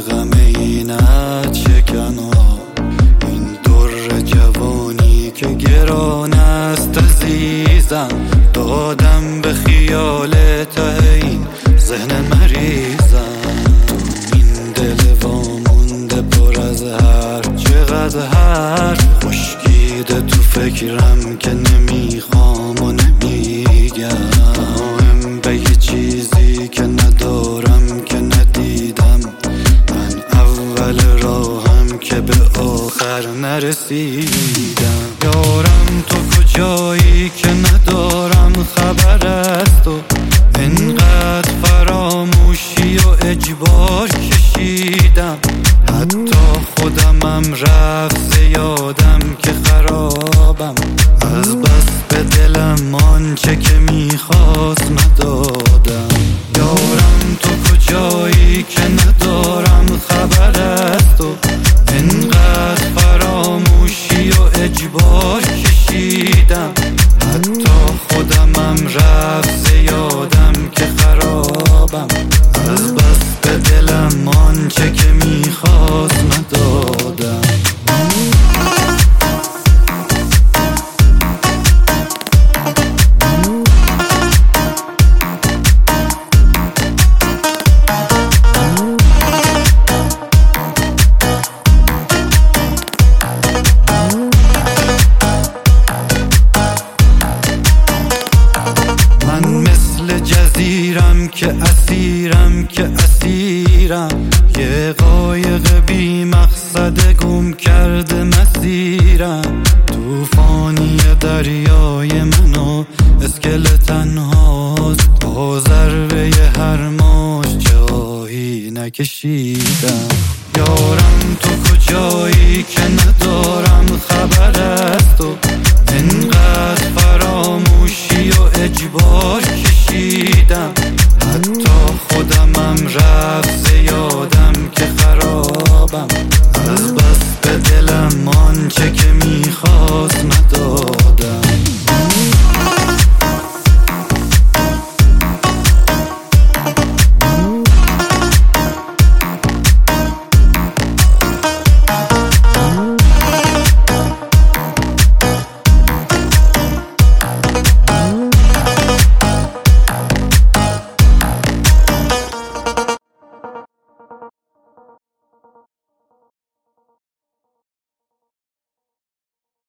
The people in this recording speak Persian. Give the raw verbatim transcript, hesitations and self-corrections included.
غم اینت شکنها، این در جوانی که گران است عزیزم، دادم به خیال ته این ذهن مریضم. تو این دل وامونده پر از هر چقدر هر خشکیده تو فکرم که نمیخوام و نمیگم، هم به یه چیزی که ندارم که ندیدم، من اول راهم که به آخر نرسیدم. یارم تو کجایی که ندارم خبر از تو، اینقدر فراموشی و اجبار کشیدم، حتی خودمم رفت زیادم که خرابم، از بس به دلم آنچه که میخواست ندادم. یارم تو کجایی که ندارم خبر از تو، اینقدر فراموشی و اجبار کشیدم، حتی خودمم رفت زیادم که خرابم، از بس به دلم آنچه که میخواست ندادم. جزیرم که اسیرم که اسیرم، یه قایق بی مقصد گم کرده مسیرم، توفانی دریای منو اسکلتن هاست، با ضربه هر موج جایی نکشیدم. یارم تو کجایی که ندارم خبر از تو، اینقدر فراموشی و اجبار کشیدم، حتی خودمم رفت